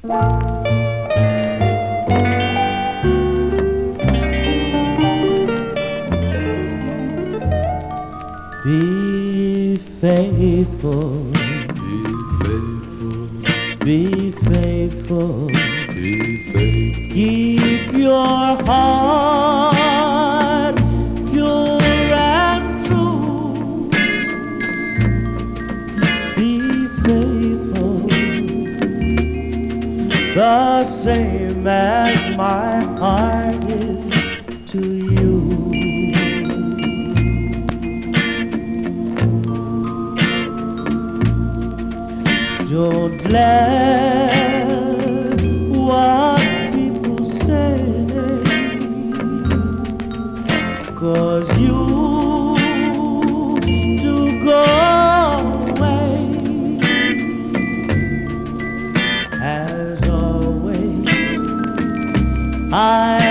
Be faithful, be faithful, be faithful. Keep your heart pure and true. Be faithful, the same as my heart is to you. Don't let what people say, 'cause you do go away. As always, I